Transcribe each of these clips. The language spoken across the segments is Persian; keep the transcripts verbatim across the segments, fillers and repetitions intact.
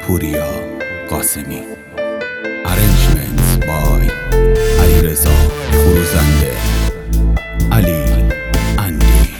پوریا قاسمی. Arrangements by علیرضا فروزنده. علی اندی.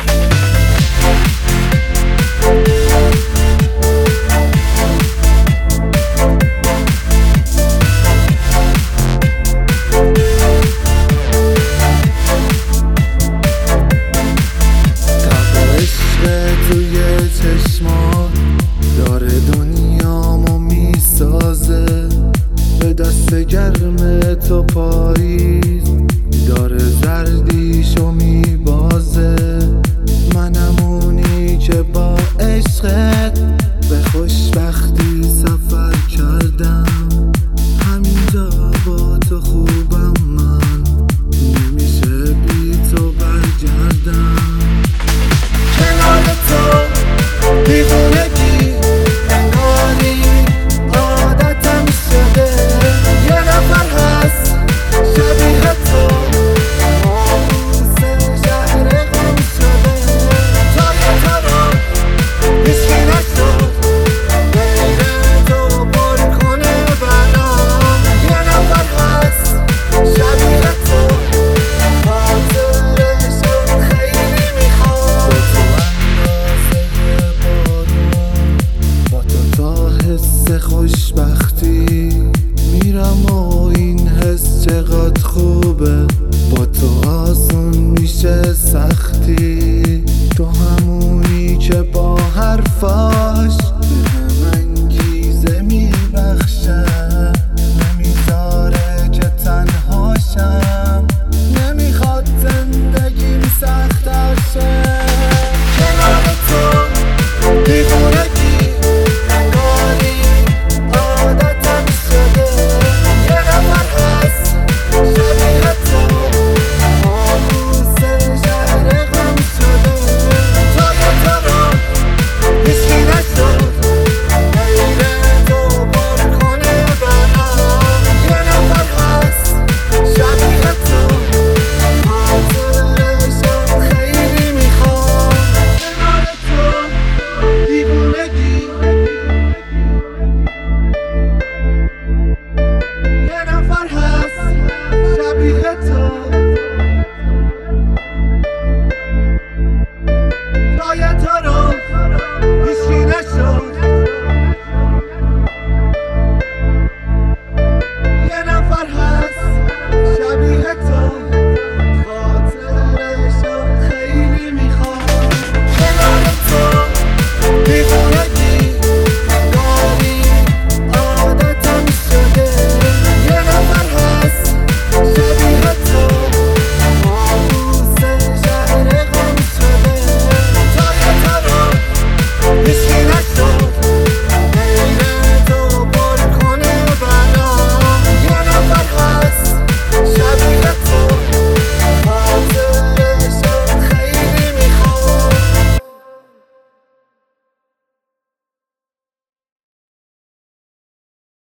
توی چشمات داره دنیامو میسازه، به دست گرم تو پاییز داره زردیشو میبازه. منم اونی که با عشقت به خوشبختی سفر کردم، همینجا با تو خوبم، من نمیشه بی تو برگردم. کنار تو دیوونگی انگاری عادتم شده، یه نفر هست شبیه تو ماموس شهر غم شده. تا یه طرف هیچکی نشد غیر تو پر کنه بنا، یه نفر هست شبیه تو خاطرشون خیلی میخواد. با تو تا حس خوشبختی میرم و این حس چقدر خوبه، با تو آسون میشه سختی. تو همونی که با حرفاش